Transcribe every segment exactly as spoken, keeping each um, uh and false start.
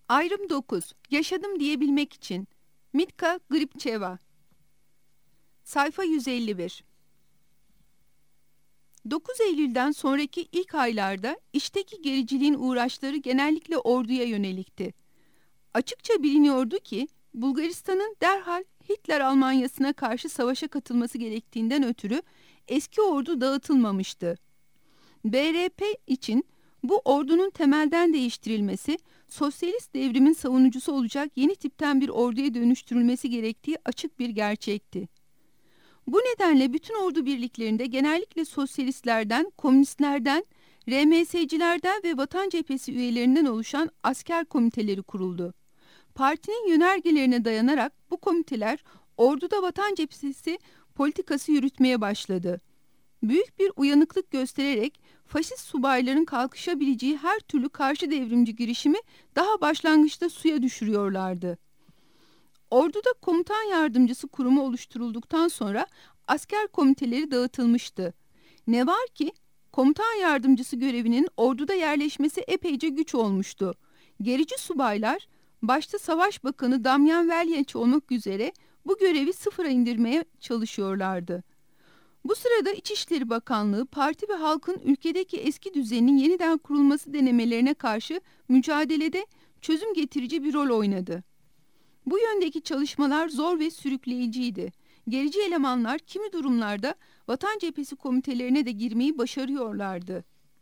Ayrım dokuz. Yaşadım diyebilmek için. Mitka Gripçeva. Sayfa yüz elli bir. dokuz Eylül'den sonraki ilk aylarda işteki gericiliğin uğraşları genellikle orduya yönelikti. Açıkça biliniyordu ki Bulgaristan'ın derhal Hitler Almanyası'na karşı savaşa katılması gerektiğinden ötürü eski ordu dağıtılmamıştı. B R P için bu ordunun temelden değiştirilmesi, sosyalist devrimin savunucusu olacak yeni tipten bir orduya dönüştürülmesi gerektiği açık bir gerçekti. Bu nedenle bütün ordu birliklerinde genellikle sosyalistlerden, komünistlerden, R M S'cilerden ve Vatan Cephesi üyelerinden oluşan asker komiteleri kuruldu. Partinin yönergelerine dayanarak bu komiteler orduda Vatan Cephesi politikası yürütmeye başladı. Büyük bir uyanıklık göstererek faşist subayların kalkışabileceği her türlü karşı devrimci girişimi daha başlangıçta suya düşürüyorlardı. Orduda komutan yardımcısı kurumu oluşturulduktan sonra asker komiteleri dağıtılmıştı. Ne var ki komutan yardımcısı görevinin orduda yerleşmesi epeyce güç olmuştu. Gerici subaylar başta Savaş Bakanı Damyan Velyaç olmak üzere bu görevi sıfıra indirmeye çalışıyorlardı. Bu sırada İçişleri Bakanlığı parti ve halkın ülkedeki eski düzenin yeniden kurulması denemelerine karşı mücadelede çözüm getirici bir rol oynadı. Bu yöndeki çalışmalar zor ve sürükleyiciydi. Gerici elemanlar kimi durumlarda Vatan Cephesi komitelerine de girmeyi başarıyorlardı.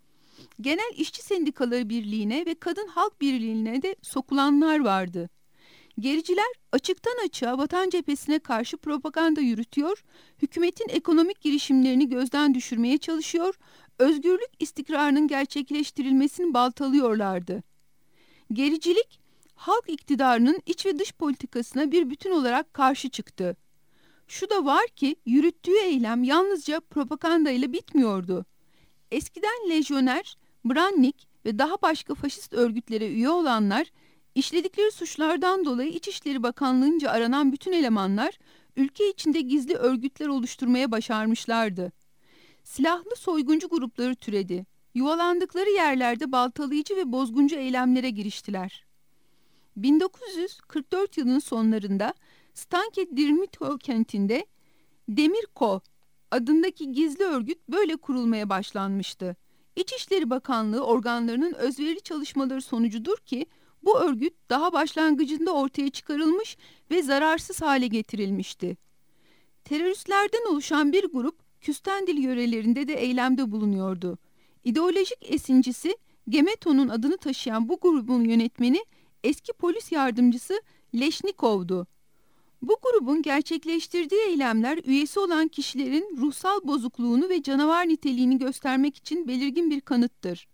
Genel İşçi Sendikaları Birliği'ne ve Kadın Halk Birliği'ne de sokulanlar vardı. Gericiler açıktan açığa Vatan Cephesi'ne karşı propaganda yürütüyor, hükümetin ekonomik girişimlerini gözden düşürmeye çalışıyor, özgürlük istikrarının gerçekleştirilmesini baltalıyorlardı. Gericilik, halk iktidarının iç ve dış politikasına bir bütün olarak karşı çıktı. Şu da var ki yürüttüğü eylem yalnızca propaganda ile bitmiyordu. Eskiden lejyoner, Brannik ve daha başka faşist örgütlere üye olanlar, işledikleri suçlardan dolayı İçişleri Bakanlığı'nca aranan bütün elemanlar, ülke içinde gizli örgütler oluşturmaya başarmışlardı. Silahlı soyguncu grupları türedi. Yuvalandıkları yerlerde baltalayıcı ve bozguncu eylemlere giriştiler. bin dokuz yüz kırk dört yılının sonlarında Stanke Dirmitov kentinde Demirko adındaki gizli örgüt böyle kurulmaya başlanmıştı. İçişleri Bakanlığı organlarının özverili çalışmaları sonucudur ki bu örgüt daha başlangıcında ortaya çıkarılmış ve zararsız hale getirilmişti. Teröristlerden oluşan bir grup Küstendil yörelerinde de eylemde bulunuyordu. İdeolojik esincisi Gemeto'nun adını taşıyan bu grubun yönetmeni eski polis yardımcısı Leşnikov'du. Bu grubun gerçekleştirdiği eylemler üyesi olan kişilerin ruhsal bozukluğunu ve canavar niteliğini göstermek için belirgin bir kanıttır.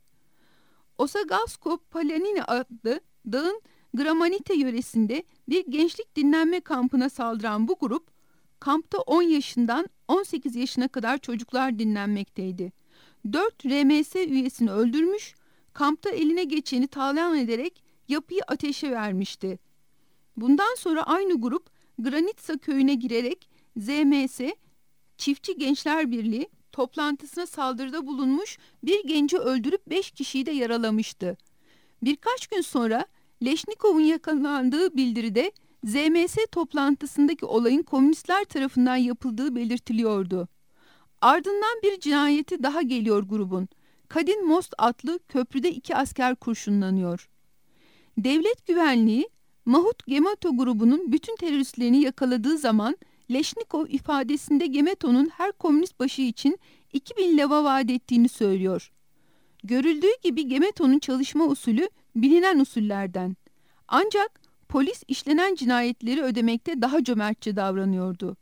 Osagalsko Palanini adlı dağın Gramanite yöresinde bir gençlik dinlenme kampına saldıran bu grup, kampta on yaşından on sekiz yaşına kadar çocuklar dinlenmekteydi. dört R M S üyesini öldürmüş, kampta eline geçeni talan ederek yapıyı ateşe vermişti. Bundan sonra aynı grup Granitsa köyüne girerek Z M S, Çiftçi Gençler Birliği toplantısına saldırıda bulunmuş, bir genci öldürüp beş kişiyi de yaralamıştı. Birkaç gün sonra Leşnikov'un yakalandığı bildiride Z M S toplantısındaki olayın komünistler tarafından yapıldığı belirtiliyordu. Ardından bir cinayeti daha geliyor grubun. Kadin Most adlı köprüde iki asker kurşunlanıyor. Devlet güvenliği Mahut Gemeto grubunun bütün teröristlerini yakaladığı zaman Leşnikov ifadesinde Gemeto'nun her komünist başı için iki bin leva vaat ettiğini söylüyor. Görüldüğü gibi Gemeto'nun çalışma usulü bilinen usullerden. Ancak polis işlenen cinayetleri ödemekte daha cömertçe davranıyordu.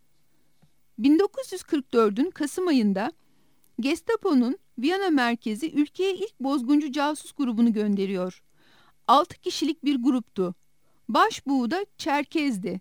bin dokuz yüz kırk dördün Kasım ayında Gestapo'nun Viyana merkezi ülkeye ilk bozguncu casus grubunu gönderiyor. Altı kişilik bir gruptu. Başbuğu da Çerkez'di.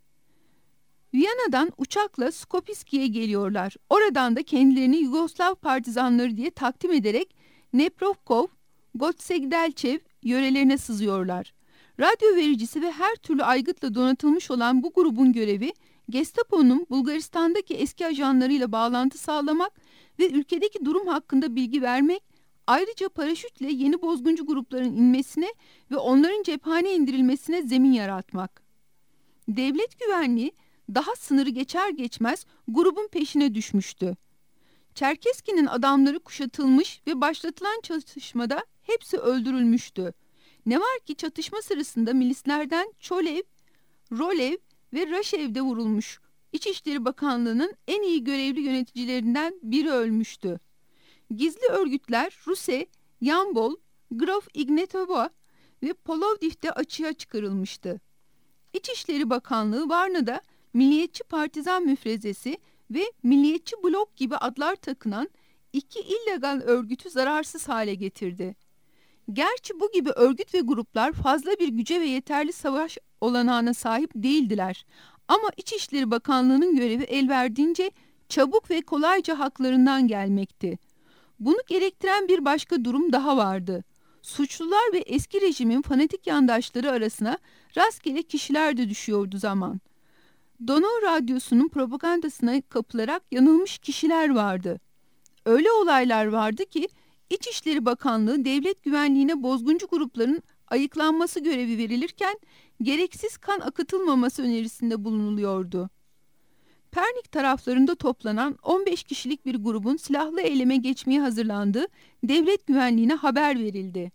Viyana'dan uçakla Skopiski'ye geliyorlar. Oradan da kendilerini Yugoslav partizanları diye takdim ederek Neprovkov, Gotsegdelçev yörelerine sızıyorlar. Radyo vericisi ve her türlü aygıtla donatılmış olan bu grubun görevi, Gestapo'nun Bulgaristan'daki eski ajanlarıyla bağlantı sağlamak ve ülkedeki durum hakkında bilgi vermek, Ayrıca paraşütle yeni bozguncu grupların inmesine ve onların cephane indirilmesine zemin yaratmak. Devlet güvenliği daha sınırı geçer geçmez grubun peşine düşmüştü. Çerkeski'nin adamları kuşatılmış ve başlatılan çatışmada hepsi öldürülmüştü. Ne var ki çatışma sırasında milislerden Çolev, Rolev ve Raşev de vurulmuş. İçişleri Bakanlığı'nın en iyi görevli yöneticilerinden biri ölmüştü. Gizli örgütler Ruse, Yambol, Grof Ignatova ve Polovdiv'de açığa çıkarılmıştı. İçişleri Bakanlığı Varna'da Milliyetçi Partizan Müfrezesi ve Milliyetçi Blok gibi adlar takınan iki illegal örgütü zararsız hale getirdi. Gerçi bu gibi örgüt ve gruplar fazla bir güce ve yeterli savaş olanağına sahip değildiler. Ama İçişleri Bakanlığı'nın görevi el verdiğince çabuk ve kolayca haklarından gelmekti. Bunu gerektiren bir başka durum daha vardı. Suçlular ve eski rejimin fanatik yandaşları arasına rastgele kişiler de düşüyordu zaman. Donau Radyosu'nun propagandasına kapılarak yanılmış kişiler vardı. Öyle olaylar vardı ki İçişleri Bakanlığı devlet güvenliğine bozguncu grupların ayıklanması görevi verilirken gereksiz kan akıtılmaması önerisinde bulunuluyordu. Pernik taraflarında toplanan on beş kişilik bir grubun silahlı eyleme geçmeye hazırlandığı devlet güvenliğine haber verildi.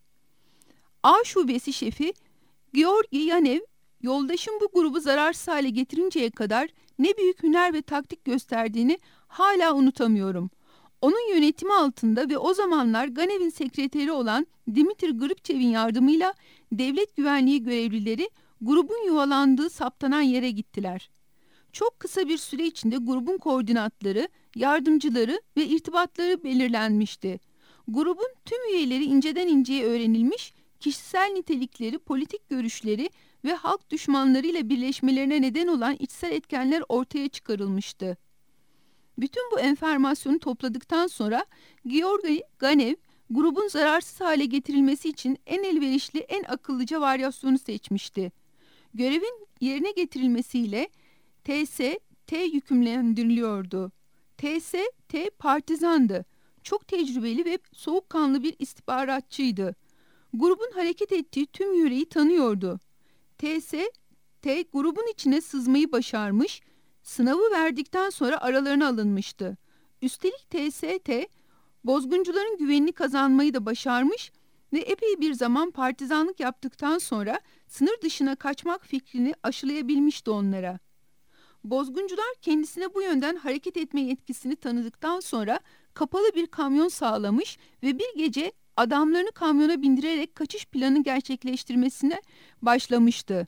A şubesi şefi Georgi Yanev, yoldaşım bu grubu zararsız hale getirinceye kadar ne büyük hüner ve taktik gösterdiğini hala unutamıyorum. Onun yönetimi altında ve o zamanlar Ganev'in sekreteri olan Dimitri Gripçev'in yardımıyla devlet güvenliği görevlileri grubun yuvalandığı saptanan yere gittiler. Çok kısa bir süre içinde grubun koordinatları, yardımcıları ve irtibatları belirlenmişti. Grubun tüm üyeleri inceden inceye öğrenilmiş, kişisel nitelikleri, politik görüşleri ve halk düşmanlarıyla birleşmelerine neden olan içsel etkenler ortaya çıkarılmıştı. Bütün bu enformasyonu topladıktan sonra Georgi Ganev, grubun zararsız hale getirilmesi için en elverişli, en akıllıca varyasyonu seçmişti. Görevin yerine getirilmesiyle T S T yükümlendiriliyordu. T S T partizandı. Çok tecrübeli ve soğukkanlı bir istihbaratçıydı. Grubun hareket ettiği tüm yöreyi tanıyordu. T S T grubun içine sızmayı başarmış, sınavı verdikten sonra aralarına alınmıştı. Üstelik T S T, bozguncuların güvenini kazanmayı da başarmış ve epey bir zaman partizanlık yaptıktan sonra sınır dışına kaçmak fikrini aşılayabilmişti onlara. Bozguncular kendisine bu yönden hareket etme yetkisini tanıdıktan sonra kapalı bir kamyon sağlamış ve bir gece adamlarını kamyona bindirerek kaçış planı gerçekleştirmesine başlamıştı.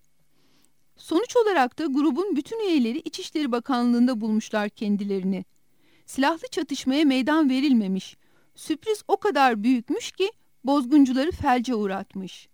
Sonuç olarak da grubun bütün üyeleri İçişleri Bakanlığı'nda bulmuşlar kendilerini. Silahlı çatışmaya meydan verilmemiş. Sürpriz o kadar büyükmüş ki bozguncuları felce uğratmış.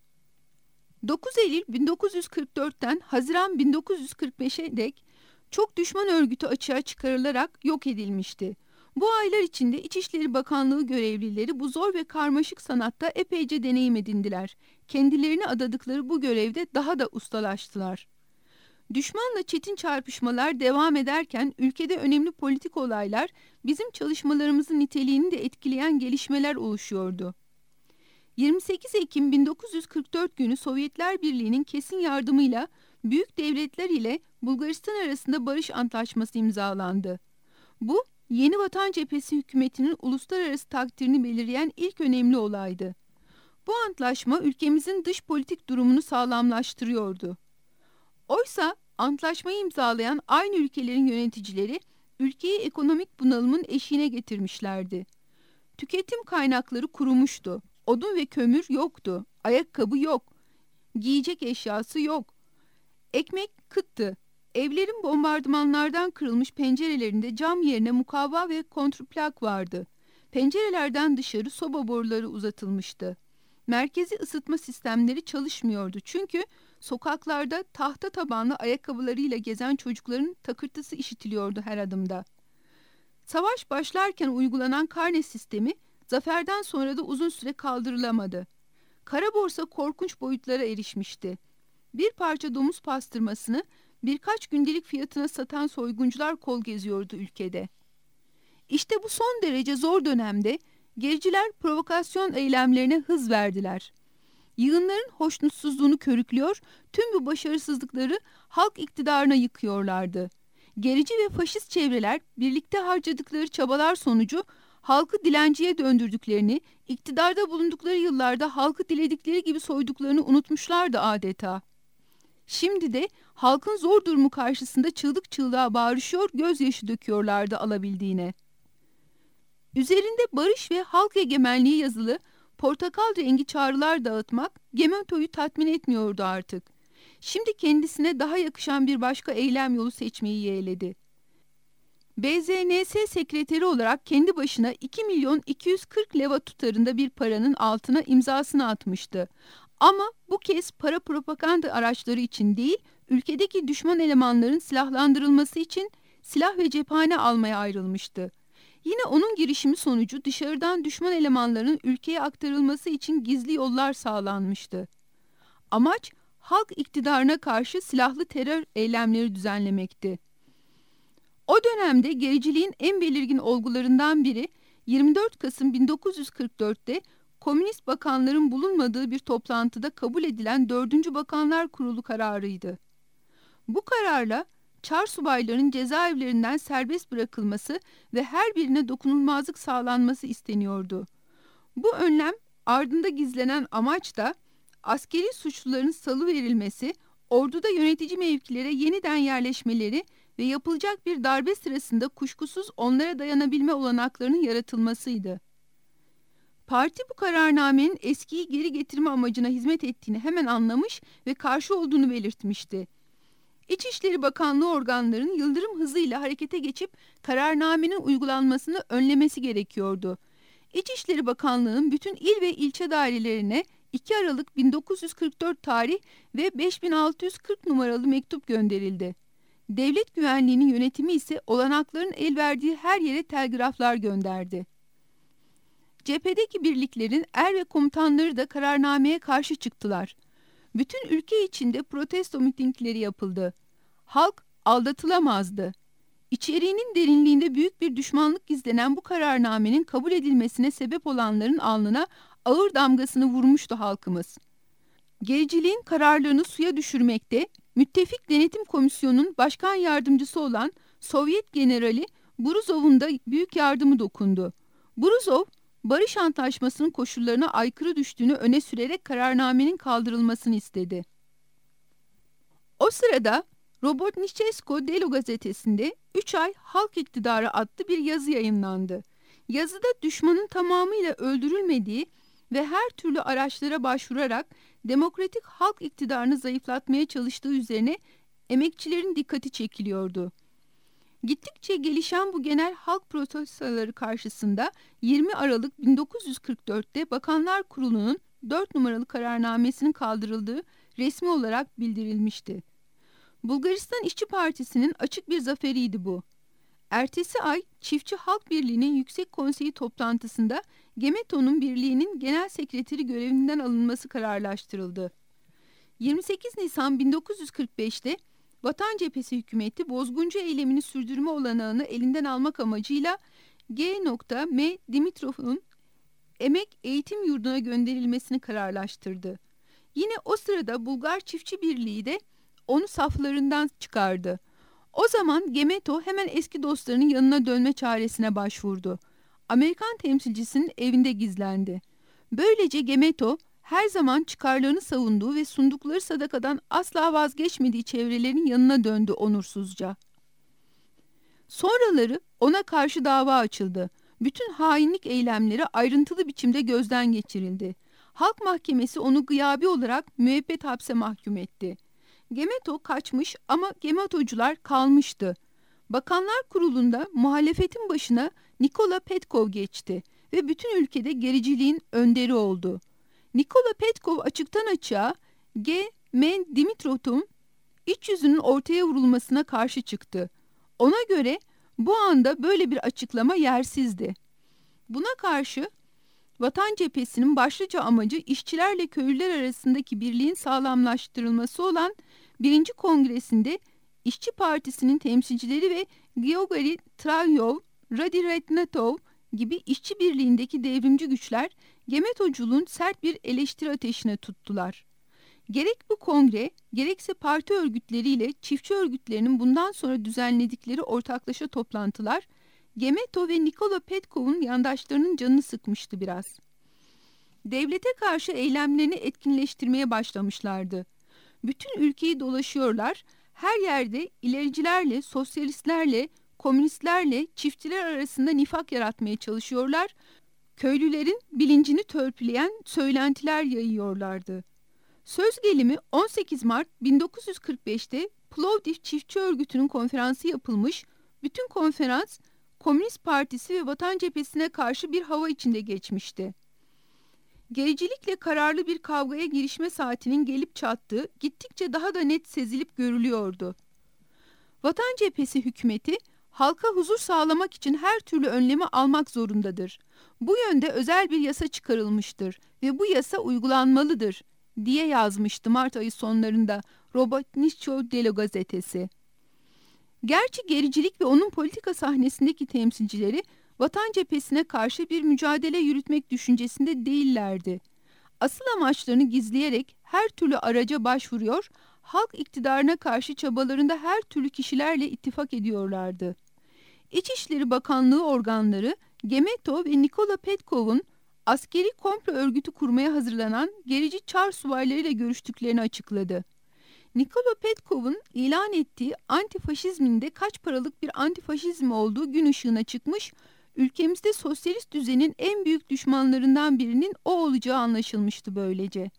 dokuz Eylül bin dokuz yüz kırk dört'ten Haziran bin dokuz yüz kırk beş'e dek çok düşman örgütü açığa çıkarılarak yok edilmişti. Bu aylar içinde İçişleri Bakanlığı görevlileri bu zor ve karmaşık sanatta epeyce deneyim edindiler. Kendilerini adadıkları bu görevde daha da ustalaştılar. Düşmanla çetin çarpışmalar devam ederken ülkede önemli politik olaylar, bizim çalışmalarımızın niteliğini de etkileyen gelişmeler oluşuyordu. yirmi sekiz Ekim bin dokuz yüz kırk dört günü Sovyetler Birliği'nin kesin yardımıyla büyük devletler ile Bulgaristan arasında barış antlaşması imzalandı. Bu, Yeni Vatan Cephesi hükümetinin uluslararası takdirini belirleyen ilk önemli olaydı. Bu antlaşma ülkemizin dış politik durumunu sağlamlaştırıyordu. Oysa antlaşmayı imzalayan aynı ülkelerin yöneticileri ülkeyi ekonomik bunalımın eşiğine getirmişlerdi. Tüketim kaynakları kurumuştu. Odun ve kömür yoktu. Ayakkabı yok. Giyecek eşyası yok. Ekmek kıttı. Evlerin bombardımanlardan kırılmış pencerelerinde cam yerine mukavva ve kontrplak vardı. Pencerelerden dışarı soba boruları uzatılmıştı. Merkezi ısıtma sistemleri çalışmıyordu çünkü sokaklarda tahta tabanlı ayakkabılarıyla gezen çocukların takırtısı işitiliyordu her adımda. Savaş başlarken uygulanan karne sistemi zaferden sonra da uzun süre kaldırılamadı. Kara borsa korkunç boyutlara erişmişti. Bir parça domuz pastırmasını birkaç gündelik fiyatına satan soyguncular kol geziyordu ülkede. İşte bu son derece zor dönemde Gericiler provokasyon eylemlerine hız verdiler. Yığınların hoşnutsuzluğunu körüklüyor, tüm bu başarısızlıkları halk iktidarına yıkıyorlardı. Gerici ve faşist çevreler birlikte harcadıkları çabalar sonucu halkı dilenciye döndürdüklerini, iktidarda bulundukları yıllarda halkı diledikleri gibi soyduklarını unutmuşlardı adeta. Şimdi de halkın zor durumu karşısında çığlık çığlığa bağırışıyor, gözyaşı döküyorlardı alabildiğine. Üzerinde barış ve halk egemenliği yazılı portakal rengi çağrılar dağıtmak Gemeto'yu tatmin etmiyordu artık. Şimdi kendisine daha yakışan bir başka eylem yolu seçmeyi yeğledi. B Z N S sekreteri olarak kendi başına iki milyon iki yüz kırk leva tutarında bir paranın altına imzasını atmıştı. Ama bu kez para propaganda araçları için değil, ülkedeki düşman elemanların silahlandırılması için silah ve cephane almaya ayrılmıştı. Yine onun girişimi sonucu dışarıdan düşman elemanların ülkeye aktarılması için gizli yollar sağlanmıştı. Amaç halk iktidarına karşı silahlı terör eylemleri düzenlemekti. O dönemde gericiliğin en belirgin olgularından biri yirmi dört Kasım bin dokuz yüz kırk dört'te komünist bakanların bulunmadığı bir toplantıda kabul edilen dördüncü Bakanlar Kurulu kararıydı. Bu kararla Çar subaylarının cezaevlerinden serbest bırakılması ve her birine dokunulmazlık sağlanması isteniyordu. Bu önlem ardında gizlenen amaç da askeri suçluların salıverilmesi, orduda yönetici mevkilere yeniden yerleşmeleri ve yapılacak bir darbe sırasında kuşkusuz onlara dayanabilme olanaklarının yaratılmasıydı. Parti bu kararnamenin eskiyi geri getirme amacına hizmet ettiğini hemen anlamış ve karşı olduğunu belirtmişti. İçişleri Bakanlığı organlarının yıldırım hızıyla harekete geçip kararnamenin uygulanmasını önlemesi gerekiyordu. İçişleri Bakanlığı'nın bütün il ve ilçe dairelerine iki Aralık bin dokuz yüz kırk dört tarih ve beş bin altı yüz kırk numaralı mektup gönderildi. Devlet güvenliğinin yönetimi ise olanakların el verdiği her yere telgraflar gönderdi. Cephedeki birliklerin er ve komutanları da kararnameye karşı çıktılar. Bütün ülke içinde protesto mitingleri yapıldı. Halk aldatılamazdı. İçeriğinin derinliğinde büyük bir düşmanlık gizlenen bu kararnamenin kabul edilmesine sebep olanların alnına ağır damgasını vurmuştu halkımız. Gericiliğin kararlarını suya düşürmekte, Müttefik Denetim Komisyonu'nun başkan yardımcısı olan Sovyet Generali Bruzov'un da büyük yardımı dokundu. Bruzov, barış antlaşmasının koşullarına aykırı düştüğünü öne sürerek kararnamenin kaldırılmasını istedi. O sırada Robotnichesko Delo gazetesinde üç ay halk iktidarı adlı bir yazı yayınlandı. Yazıda düşmanın tamamıyla öldürülmediği ve her türlü araçlara başvurarak demokratik halk iktidarını zayıflatmaya çalıştığı üzerine emekçilerin dikkati çekiliyordu. Gittikçe gelişen bu genel halk protestoları karşısında yirmi Aralık bin dokuz yüz kırk dört'te Bakanlar Kurulu'nun dört numaralı kararnamesinin kaldırıldığı resmi olarak bildirilmişti. Bulgaristan İşçi Partisi'nin açık bir zaferiydi bu. Ertesi ay Çiftçi Halk Birliği'nin Yüksek Konseyi toplantısında Gemeto'nun birliğinin genel sekreteri görevinden alınması kararlaştırıldı. yirmi sekiz Nisan bin dokuz yüz kırk beş'te Vatan Cephesi hükümeti bozguncu eylemini sürdürme olanağını elinden almak amacıyla G. M. Dimitrov'un Emek Eğitim Yurdu'na gönderilmesini kararlaştırdı. Yine o sırada Bulgar Çiftçi Birliği de onu saflarından çıkardı. O zaman Gemeto hemen eski dostlarının yanına dönme çaresine başvurdu. Amerikan temsilcisinin evinde gizlendi. Böylece Gemeto her zaman çıkarlarını savunduğu ve sundukları sadakadan asla vazgeçmediği çevrelerin yanına döndü onursuzca. Sonraları ona karşı dava açıldı. Bütün hainlik eylemleri ayrıntılı biçimde gözden geçirildi. Halk Mahkemesi onu gıyabi olarak müebbet hapse mahkum etti. Gemeto kaçmış ama Gemetocular kalmıştı. Bakanlar Kurulu'nda muhalefetin başına Nikola Petkov geçti ve bütün ülkede gericiliğin önderi oldu. Nikola Petkov açıktan açığa G. M. Dimitrov'un iç yüzünün ortaya vurulmasına karşı çıktı. Ona göre bu anda böyle bir açıklama yersizdi. Buna karşı Vatan Cephesi'nin başlıca amacı işçilerle köylüler arasındaki birliğin sağlamlaştırılması olan birinci Kongresinde İşçi Partisi'nin temsilcileri ve Georgi Travyov, Radi Retnetov, gibi işçi birliğindeki devrimci güçler Gemetoculuğun sert bir eleştiri ateşine tuttular. Gerek bu kongre, gerekse parti örgütleriyle çiftçi örgütlerinin bundan sonra düzenledikleri ortaklaşa toplantılar, Gemeto ve Nikola Petkov'un yandaşlarının canını sıkmıştı biraz. Devlete karşı eylemlerini etkinleştirmeye başlamışlardı. Bütün ülkeyi dolaşıyorlar, her yerde ilericilerle, sosyalistlerle, komünistlerle, çiftçiler arasında nifak yaratmaya çalışıyorlar, köylülerin bilincini törpüleyen söylentiler yayıyorlardı. Söz gelimi on sekiz Mart bin dokuz yüz kırk beşte Plovdiv Çiftçi Örgütü'nün konferansı yapılmış, bütün konferans Komünist Partisi ve Vatan Cephesi'ne karşı bir hava içinde geçmişti. Gericilikle kararlı bir kavgaya girişme saatinin gelip çattığı gittikçe daha da net sezilip görülüyordu. Vatan Cephesi hükümeti, halka huzur sağlamak için her türlü önlemi almak zorundadır. Bu yönde özel bir yasa çıkarılmıştır ve bu yasa uygulanmalıdır diye yazmıştı Mart ayı sonlarında Robotničko Delo gazetesi. Gerçi gericilik ve onun politika sahnesindeki temsilcileri Vatan Cephesi'ne karşı bir mücadele yürütmek düşüncesinde değillerdi. Asıl amaçlarını gizleyerek her türlü araca başvuruyor, halk iktidarına karşı çabalarında her türlü kişilerle ittifak ediyorlardı. İçişleri Bakanlığı organları Gemeto ve Nikola Petkov'un askeri komplo örgütü kurmaya hazırlanan gerici Çar subaylarıyla görüştüklerini açıkladı. Nikola Petkov'un ilan ettiği antifaşizmin de kaç paralık bir antifaşizm olduğu gün ışığına çıkmış, ülkemizde sosyalist düzenin en büyük düşmanlarından birinin o olacağı anlaşılmıştı böylece.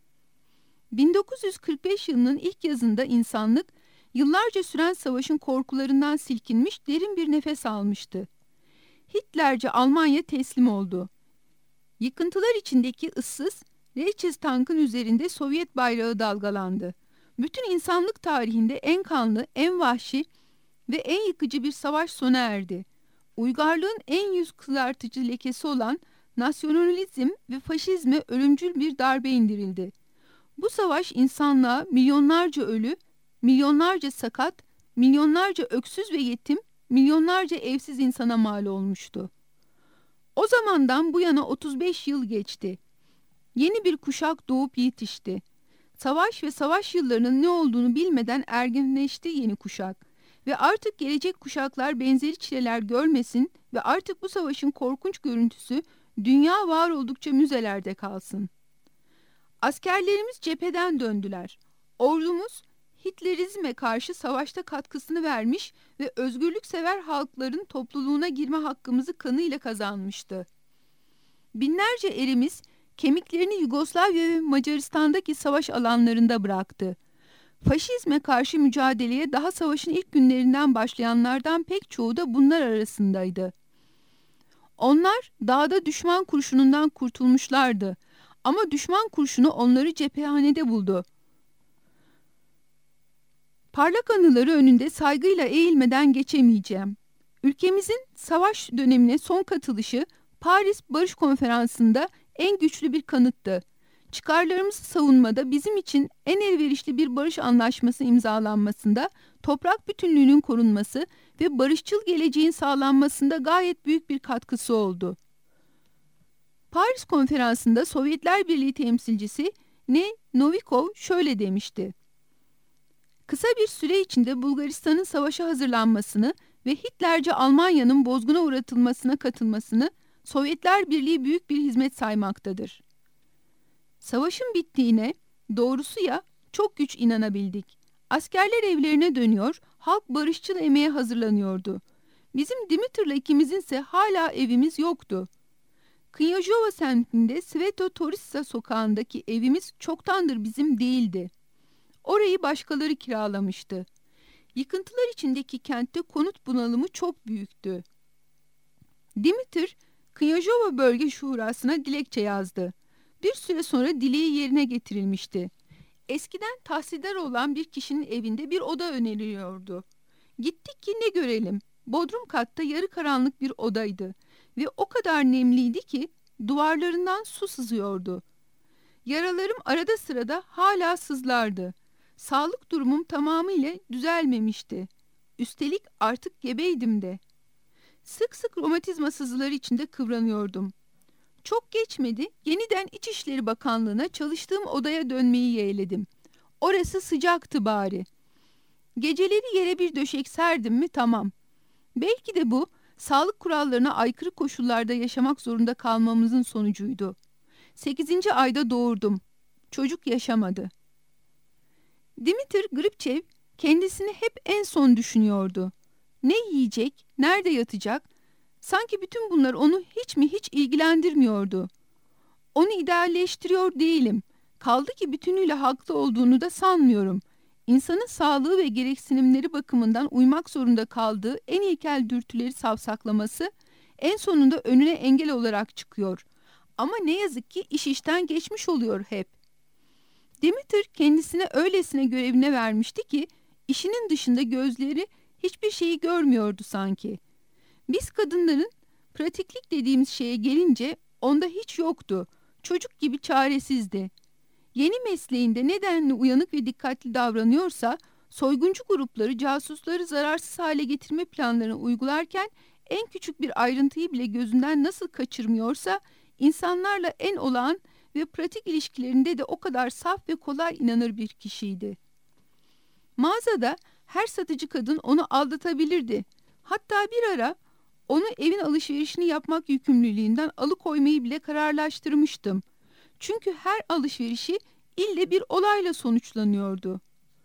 bin dokuz yüz kırk beş yılının ilk yazında insanlık, yıllarca süren savaşın korkularından silkinmiş derin bir nefes almıştı. Hitlerce Almanya teslim oldu. Yıkıntılar içindeki ıssız Reichstag'ın üzerinde Sovyet bayrağı dalgalandı. Bütün insanlık tarihinde en kanlı, en vahşi ve en yıkıcı bir savaş sona erdi. Uygarlığın en yüz kızartıcı lekesi olan nasyonalizm ve faşizme ölümcül bir darbe indirildi. Bu savaş insanlığa milyonlarca ölü, milyonlarca sakat, milyonlarca öksüz ve yetim, milyonlarca evsiz insana mal olmuştu. O zamandan bu yana otuz beş yıl geçti. Yeni bir kuşak doğup yetişti. Savaş ve savaş yıllarının ne olduğunu bilmeden ergenleşti yeni kuşak. Ve artık gelecek kuşaklar benzeri çileler görmesin ve artık bu savaşın korkunç görüntüsü dünya var oldukça müzelerde kalsın. Askerlerimiz cepheden döndüler. Ordumuz Hitlerizme karşı savaşta katkısını vermiş ve özgürlüksever halkların topluluğuna girme hakkımızı kanıyla kazanmıştı. Binlerce erimiz kemiklerini Yugoslavya ve Macaristan'daki savaş alanlarında bıraktı. Faşizme karşı mücadeleye daha savaşın ilk günlerinden başlayanlardan pek çoğu da bunlar arasındaydı. Onlar dağda düşman kurşunundan kurtulmuşlardı ama düşman kurşunu onları cephehanede buldu. Parlak anıları önünde saygıyla eğilmeden geçemeyeceğim. Ülkemizin savaş dönemine son katılışı Paris Barış Konferansı'nda en güçlü bir kanıttı. Çıkarlarımızı savunmada bizim için en elverişli bir barış anlaşması imzalanmasında, toprak bütünlüğünün korunması ve barışçıl geleceğin sağlanmasında gayet büyük bir katkısı oldu. Paris Konferansı'nda Sovyetler Birliği temsilcisi Ne Novikov şöyle demişti. Kısa bir süre içinde Bulgaristan'ın savaşa hazırlanmasını ve Hitlerce Almanya'nın bozguna uğratılmasına katılmasını Sovyetler Birliği büyük bir hizmet saymaktadır. Savaşın bittiğine, doğrusu ya, çok güç inanabildik. Askerler evlerine dönüyor, halk barışçıl emeğe hazırlanıyordu. Bizim Dimitr'la ikimizin ise hala evimiz yoktu. Knyazhova semtinde Sveto Torissa sokağındaki evimiz çoktandır bizim değildi. Orayı başkaları kiralamıştı. Yıkıntılar içindeki kentte konut bunalımı çok büyüktü. Dimitr, Knyazhova bölge şurasına dilekçe yazdı. Bir süre sonra dileği yerine getirilmişti. Eskiden tahsildar olan bir kişinin evinde bir oda öneriliyordu. Gittik ki ne görelim, bodrum katta yarı karanlık bir odaydı ve o kadar nemliydi ki duvarlarından su sızıyordu. Yaralarım arada sırada hala sızlardı. Sağlık durumum tamamıyla düzelmemişti. Üstelik artık gebeydim de. Sık sık romatizma sızıları içinde kıvranıyordum. Çok geçmedi, yeniden İçişleri Bakanlığı'na çalıştığım odaya dönmeyi yeğledim. Orası sıcaktı bari. Geceleri yere bir döşek serdim mi tamam. Belki de bu, sağlık kurallarına aykırı koşullarda yaşamak zorunda kalmamızın sonucuydu. Sekizinci ayda doğurdum. Çocuk yaşamadı. Dimitri Gripçev kendisini hep en son düşünüyordu. Ne yiyecek, nerede yatacak? Sanki bütün bunlar onu hiç mi hiç ilgilendirmiyordu. Onu idealleştiriyor değilim. Kaldı ki bütünüyle haklı olduğunu da sanmıyorum. İnsanın sağlığı ve gereksinimleri bakımından uymak zorunda kaldığı en ilkel dürtüleri savsaklaması en sonunda önüne engel olarak çıkıyor. Ama ne yazık ki iş işten geçmiş oluyor hep. Demeter kendisine öylesine görevine vermişti ki işinin dışında gözleri hiçbir şeyi görmüyordu sanki. Biz kadınların pratiklik dediğimiz şeye gelince onda hiç yoktu. Çocuk gibi çaresizdi. Yeni mesleğinde nedenli uyanık ve dikkatli davranıyorsa, soyguncu grupları casusları zararsız hale getirme planlarını uygularken en küçük bir ayrıntıyı bile gözünden nasıl kaçırmıyorsa, insanlarla en olağan ve pratik ilişkilerinde de o kadar saf ve kolay inanır bir kişiydi. Mağazada her satıcı kadın onu aldatabilirdi. Hatta bir ara onu evin alışverişini yapmak yükümlülüğünden alıkoymayı bile kararlaştırmıştım. Çünkü her alışverişi ille bir olayla sonuçlanıyordu.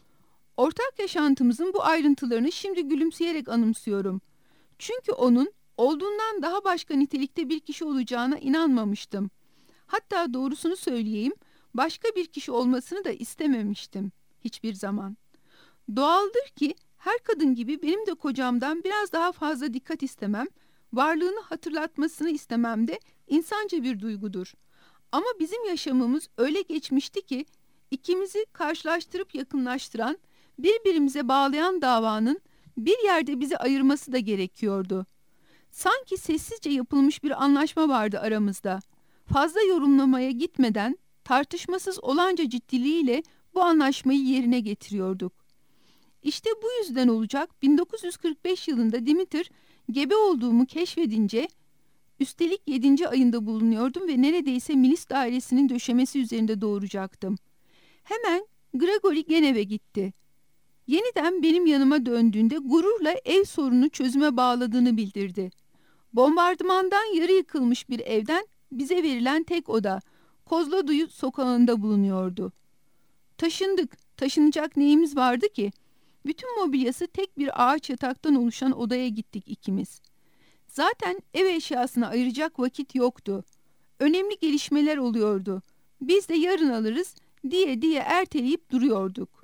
Ortak yaşantımızın bu ayrıntılarını şimdi gülümseyerek anımsıyorum. Çünkü onun olduğundan daha başka nitelikte bir kişi olacağına inanmamıştım. Hatta doğrusunu söyleyeyim, başka bir kişi olmasını da istememiştim hiçbir zaman. Doğaldır ki her kadın gibi benim de kocamdan biraz daha fazla dikkat istemem, varlığını hatırlatmasını istemem de insanca bir duygudur. Ama bizim yaşamımız öyle geçmişti ki ikimizi karşılaştırıp yakınlaştıran, birbirimize bağlayan davanın bir yerde bizi ayırması da gerekiyordu. Sanki sessizce yapılmış bir anlaşma vardı aramızda. Fazla yorumlamaya gitmeden tartışmasız olanca ciddiliğiyle bu anlaşmayı yerine getiriyorduk. İşte bu yüzden olacak bin dokuz yüz kırk beş yılında Dimitri gebe olduğumu keşfedince, üstelik yedinci ayında bulunuyordum ve neredeyse milis dairesinin döşemesi üzerinde doğuracaktım. Hemen Grigori Genev'e gitti. Yeniden benim yanıma döndüğünde gururla ev sorununu çözüme bağladığını bildirdi. Bombardımandan yarı yıkılmış bir evden bize verilen tek oda, Kozloduy sokağında bulunuyordu. Taşındık, taşınacak neyimiz vardı ki? Bütün mobilyası tek bir ağaç yataktan oluşan odaya gittik ikimiz. Zaten ev eşyasına ayıracak vakit yoktu. Önemli gelişmeler oluyordu. Biz de yarın alırız diye diye erteleyip duruyorduk.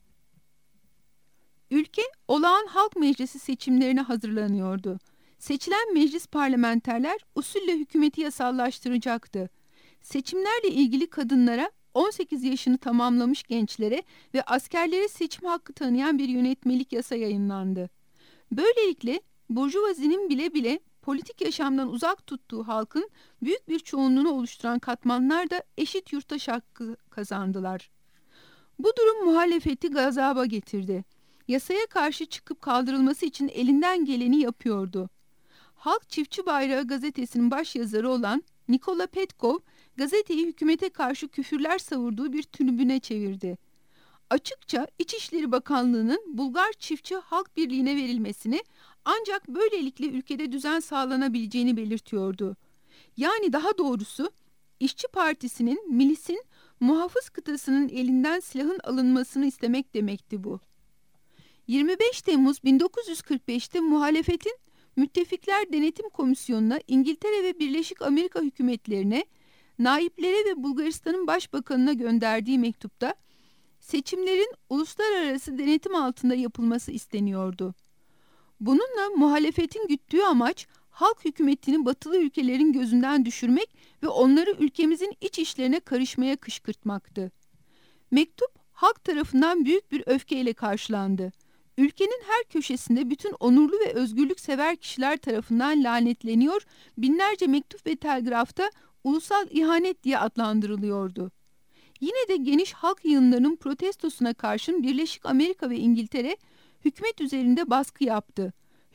Ülke olağan halk meclisi seçimlerine hazırlanıyordu. Seçilen meclis parlamenterler usulle hükümeti yasallaştıracaktı. Seçimlerle ilgili kadınlara, on sekiz yaşını tamamlamış gençlere ve askerlere seçim hakkı tanıyan bir yönetmelik yasa yayınlandı. Böylelikle burjuvazinin bile bile politik yaşamdan uzak tuttuğu halkın büyük bir çoğunluğunu oluşturan katmanlar da eşit yurttaş hakkı kazandılar. Bu durum muhalefeti gazaba getirdi. Yasaya karşı çıkıp kaldırılması için elinden geleni yapıyordu. Halk Çiftçi Bayrağı gazetesinin başyazarı olan Nikola Petkov, gazeteyi hükümete karşı küfürler savurduğu bir tribüne çevirdi. Açıkça İçişleri Bakanlığı'nın Bulgar Çiftçi Halk Birliği'ne verilmesini, ancak böylelikle ülkede düzen sağlanabileceğini belirtiyordu. Yani daha doğrusu İşçi Partisi'nin, milisin, muhafız kıtasının elinden silahın alınmasını istemek demekti bu. yirmi beş Temmuz bin dokuz yüz kırk beş'te muhalefetin Müttefikler Denetim Komisyonu'na, İngiltere ve Birleşik Amerika hükümetlerine, naiplere ve Bulgaristan'ın başbakanına gönderdiği mektupta seçimlerin uluslararası denetim altında yapılması isteniyordu. Bununla muhalefetin güttüğü amaç halk hükümetini batılı ülkelerin gözünden düşürmek ve onları ülkemizin iç işlerine karışmaya kışkırtmaktı. Mektup halk tarafından büyük bir öfkeyle karşılandı. Ülkenin her köşesinde bütün onurlu ve özgürlük sever kişiler tarafından lanetleniyor, binlerce mektup ve telgrafta ulusal ihanet diye adlandırılıyordu. Yine de geniş halk yığınlarının protestosuna karşın Birleşik Amerika ve İngiltere hükümet üzerinde baskı yaptı.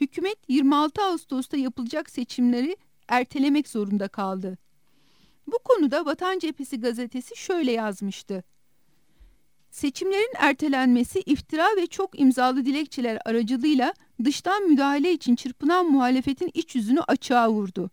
hükümet yirmi altı Ağustos'ta yapılacak seçimleri ertelemek zorunda kaldı. Bu konuda Vatan Cephesi gazetesi şöyle yazmıştı: Seçimlerin ertelenmesi iftira ve çok imzalı dilekçeler aracılığıyla dıştan müdahale için çırpınan muhalefetin iç yüzünü açığa vurdu.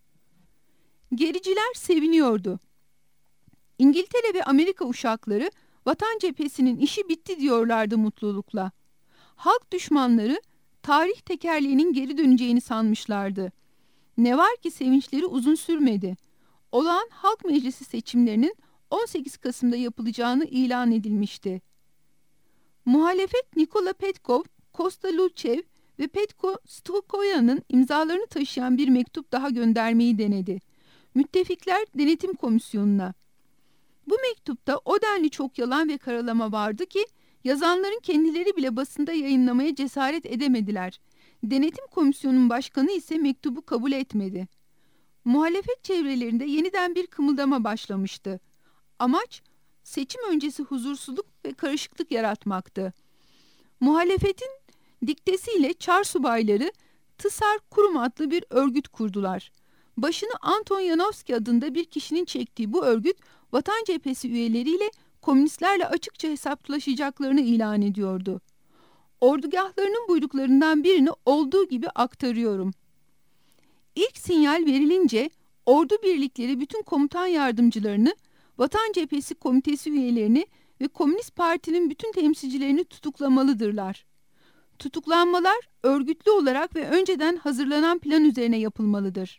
Gericiler seviniyordu. İngiltere ve Amerika uşakları Vatan Cephesi'nin işi bitti diyorlardı mutlulukla. Halk düşmanları tarih tekerleğinin geri döneceğini sanmışlardı. Ne var ki sevinçleri uzun sürmedi. Olağan Halk Meclisi seçimlerinin on sekiz Kasım'da yapılacağını ilan edilmişti. Muhalefet Nikola Petkov, Kosta Luçev ve Petko Stokoyan'ın imzalarını taşıyan bir mektup daha göndermeyi denedi. Müttefikler Denetim Komisyonu'na. Bu mektupta o denli çok yalan ve karalama vardı ki yazanların kendileri bile basında yayınlamaya cesaret edemediler. Denetim Komisyonu'nun başkanı ise mektubu kabul etmedi. Muhalefet çevrelerinde yeniden bir kımıldama başlamıştı. Amaç seçim öncesi huzursuzluk ve karışıklık yaratmaktı. Muhalefetin diktesiyle Çar subayları Tısar Kurum adlı bir örgüt kurdular. Başını Anton Yanovski adında bir kişinin çektiği bu örgüt Vatan Cephesi üyeleriyle komünistlerle açıkça hesaplaşacaklarını ilan ediyordu. Ordugahlarının buyruklarından birini olduğu gibi aktarıyorum. İlk sinyal verilince ordu birlikleri bütün komutan yardımcılarını, Vatan Cephesi komitesi üyelerini ve Komünist Parti'nin bütün temsilcilerini tutuklamalıdırlar. Tutuklanmalar örgütlü olarak ve önceden hazırlanan plan üzerine yapılmalıdır.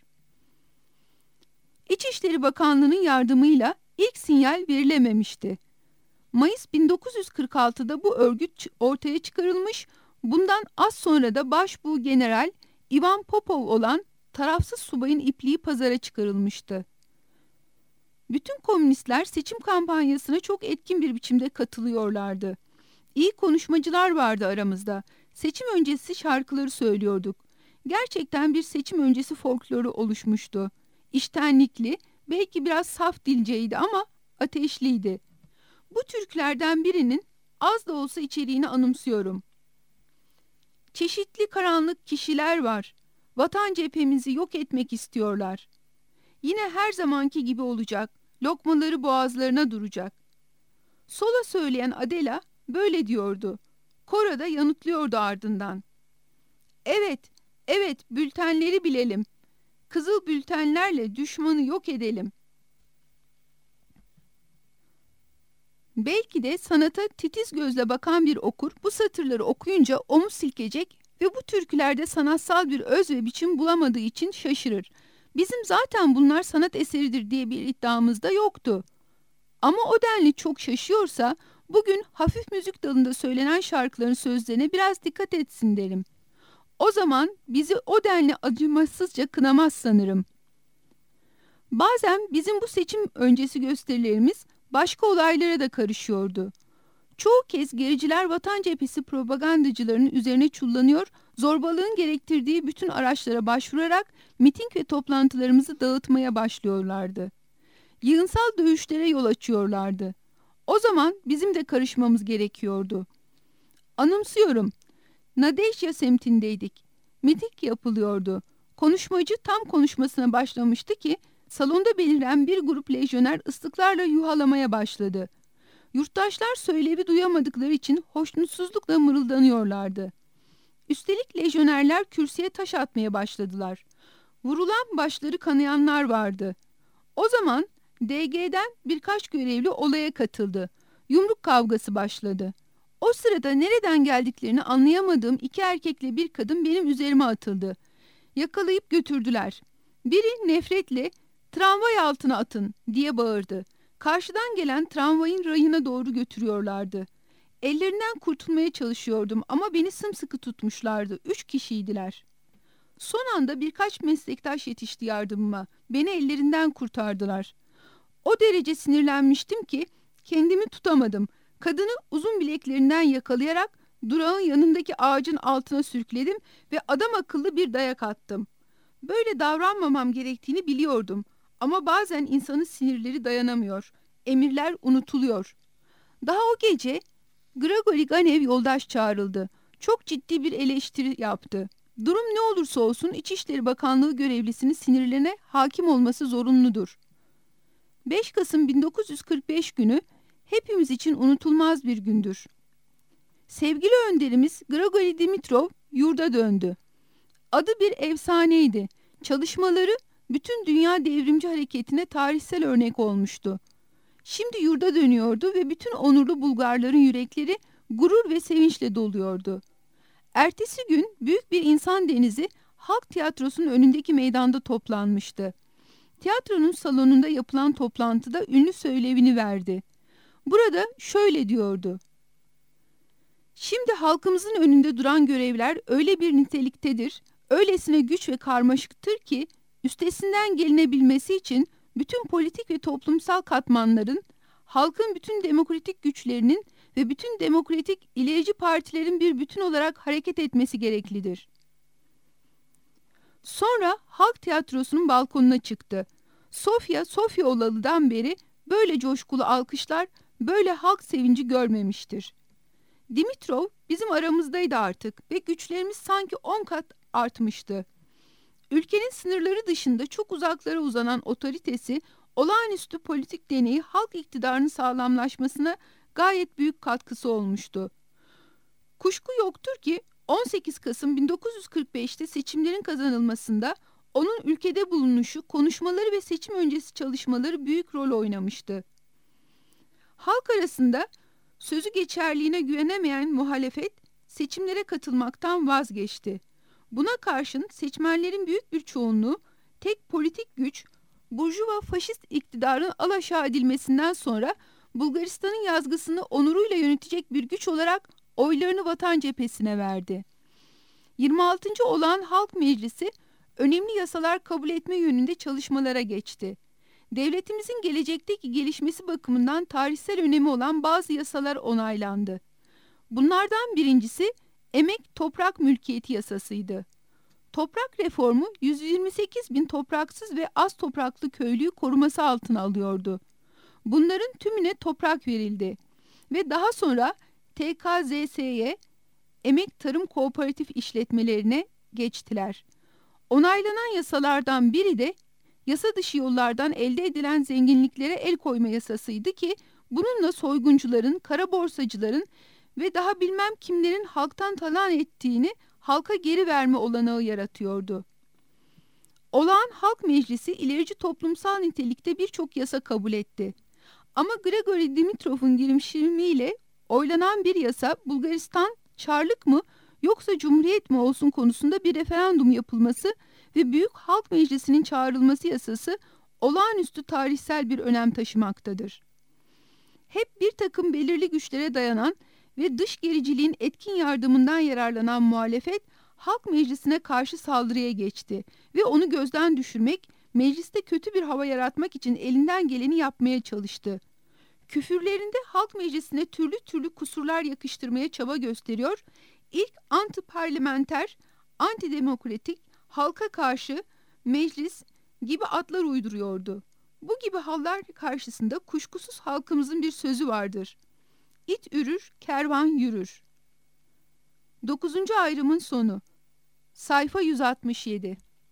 İçişleri Bakanlığı'nın yardımıyla ilk sinyal verilememişti. Mayıs bin dokuz yüz kırk altıda bu örgüt ortaya çıkarılmış, bundan az sonra da Başbuğ General Ivan Popov olan tarafsız subayın ipliği pazara çıkarılmıştı. Bütün komünistler seçim kampanyasına çok etkin bir biçimde katılıyorlardı. İyi konuşmacılar vardı aramızda. Seçim öncesi şarkıları söylüyorduk. Gerçekten bir seçim öncesi folkloru oluşmuştu. İştenlikli, belki biraz saf dilceydi ama ateşliydi. Bu türkülerden birinin az da olsa içeriğini anımsıyorum. Çeşitli karanlık kişiler var. Vatan cephemizi yok etmek istiyorlar. Yine her zamanki gibi olacak. Lokmaları boğazlarına duracak. Sola söyleyen Adela böyle diyordu. Kora da yanıtlıyordu ardından. Evet, evet bültenleri bilelim. Kızıl bültenlerle düşmanı yok edelim. Belki de sanata titiz gözle bakan bir okur bu satırları okuyunca omuz silkecek ve bu türkülerde sanatsal bir öz ve biçim bulamadığı için şaşırır. Bizim zaten bunlar sanat eseridir diye bir iddiamız da yoktu. Ama o denli çok şaşıyorsa bugün hafif müzik dalında söylenen şarkıların sözlerine biraz dikkat etsin derim. O zaman bizi o denli acımasızca kınamaz sanırım. Bazen bizim bu seçim öncesi gösterilerimiz başka olaylara da karışıyordu. Çoğu kez gericiler Vatan Cephesi propagandacılarının üzerine çullanıyor, zorbalığın gerektirdiği bütün araçlara başvurarak miting ve toplantılarımızı dağıtmaya başlıyorlardı. Yığınsal dövüşlere yol açıyorlardı. O zaman bizim de karışmamız gerekiyordu. Anımsıyorum. Nadeşya semtindeydik. Miting yapılıyordu. Konuşmacı tam konuşmasına başlamıştı ki salonda beliren bir grup lejyoner ıslıklarla yuhalamaya başladı. Yurttaşlar söylevi duyamadıkları için hoşnutsuzlukla mırıldanıyorlardı. Üstelik lejyonerler kürsüye taş atmaya başladılar. Vurulan başları kanayanlar vardı. O zaman D G'den birkaç görevli olaya katıldı. Yumruk kavgası başladı. O sırada nereden geldiklerini anlayamadığım iki erkekle bir kadın benim üzerime atıldı. Yakalayıp götürdüler. Biri nefretle "Tramvay altına atın" diye bağırdı. Karşıdan gelen tramvayın rayına doğru götürüyorlardı. Ellerinden kurtulmaya çalışıyordum ama beni sımsıkı tutmuşlardı. Üç kişiydiler. Son anda birkaç meslektaş yetişti yardımıma. Beni ellerinden kurtardılar. O derece sinirlenmiştim ki kendimi tutamadım. Kadını uzun bileklerinden yakalayarak durağın yanındaki ağacın altına sürükledim ve adam akıllı bir dayak attım. Böyle davranmamam gerektiğini biliyordum. Ama bazen insanın sinirleri dayanamıyor. Emirler unutuluyor. Daha o gece Grigori Ganev yoldaş çağrıldı. Çok ciddi bir eleştiri yaptı. Durum ne olursa olsun İçişleri Bakanlığı görevlisinin sinirlerine hakim olması zorunludur. beş Kasım bin dokuz yüz kırk beş günü hepimiz için unutulmaz bir gündür. Sevgili önderimiz Grigori Dimitrov yurda döndü. Adı bir efsaneydi. Çalışmaları bütün dünya devrimci hareketine tarihsel örnek olmuştu. Şimdi yurda dönüyordu ve bütün onurlu Bulgarların yürekleri gurur ve sevinçle doluyordu. Ertesi gün büyük bir insan denizi Halk Tiyatrosu'nun önündeki meydanda toplanmıştı. Tiyatronun salonunda yapılan toplantıda ünlü söylevini verdi. Burada şöyle diyordu: "Şimdi halkımızın önünde duran görevler öyle bir niteliktedir, öylesine güç ve karmaşıktır ki üstesinden gelinebilmesi için bütün politik ve toplumsal katmanların, halkın bütün demokratik güçlerinin ve bütün demokratik ilerici partilerin bir bütün olarak hareket etmesi gereklidir." Sonra Halk Tiyatrosu'nun balkonuna çıktı. Sofya, Sofya olalıdan beri böyle coşkulu alkışlar, böyle halk sevinci görmemiştir. Dimitrov bizim aramızdaydı artık ve güçlerimiz sanki on kat artmıştı. Ülkenin sınırları dışında çok uzaklara uzanan otoritesi, olağanüstü politik deneyi halk iktidarının sağlamlaşmasına gayet büyük katkısı olmuştu. Kuşku yoktur ki on sekiz Kasım bin dokuz yüz kırk beşte seçimlerin kazanılmasında onun ülkede bulunuşu, konuşmaları ve seçim öncesi çalışmaları büyük rol oynamıştı. Halk arasında sözü geçerliğine güvenemeyen muhalefet seçimlere katılmaktan vazgeçti. Buna karşın seçmenlerin büyük bir çoğunluğu tek politik güç, burjuva faşist iktidarın alaşağı edilmesinden sonra Bulgaristan'ın yazgısını onuruyla yönetecek bir güç olarak oylarını Vatan Cephesi'ne verdi. yirmi altıncı Olağan Halk Meclisi önemli yasalar kabul etme yönünde çalışmalara geçti. Devletimizin gelecekteki gelişmesi bakımından tarihsel önemi olan bazı yasalar onaylandı. Bunlardan birincisi Emek Toprak Mülkiyeti Yasasıydı. Toprak reformu yüz yirmi sekiz bin topraksız ve az topraklı köylüyü koruması altına alıyordu. Bunların tümüne toprak verildi ve daha sonra T K Z S'ye, Emek Tarım Kooperatif işletmelerine geçtiler. Onaylanan yasalardan biri de yasa dışı yollardan elde edilen zenginliklere el koyma yasasıydı ki bununla soyguncuların, kara borsacıların ve daha bilmem kimlerin halktan talan ettiğini halka geri verme olanağı yaratıyordu. Olağan Halk Meclisi ilerici toplumsal nitelikte birçok yasa kabul etti. Ama Grigori Dimitrov'un girişimiyle oylanan bir yasa Bulgaristan Çarlık mı yoksa Cumhuriyet mi olsun konusunda bir referandum yapılması ve Büyük Halk Meclisi'nin çağrılması yasası olağanüstü tarihsel bir önem taşımaktadır. Hep bir takım belirli güçlere dayanan ve dış gericiliğin etkin yardımından yararlanan muhalefet Halk Meclisi'ne karşı saldırıya geçti ve onu gözden düşürmek, mecliste kötü bir hava yaratmak için elinden geleni yapmaya çalıştı. Küfürlerinde Halk Meclisi'ne türlü türlü kusurlar yakıştırmaya çaba gösteriyor, ilk anti-parlamenter, antidemokratik, halka karşı meclis gibi adlar uyduruyordu. Bu gibi hallar karşısında kuşkusuz halkımızın bir sözü vardır: İt ürür, kervan yürür. Dokuzuncu ayrımın sonu. Sayfa yüz altmış yedi.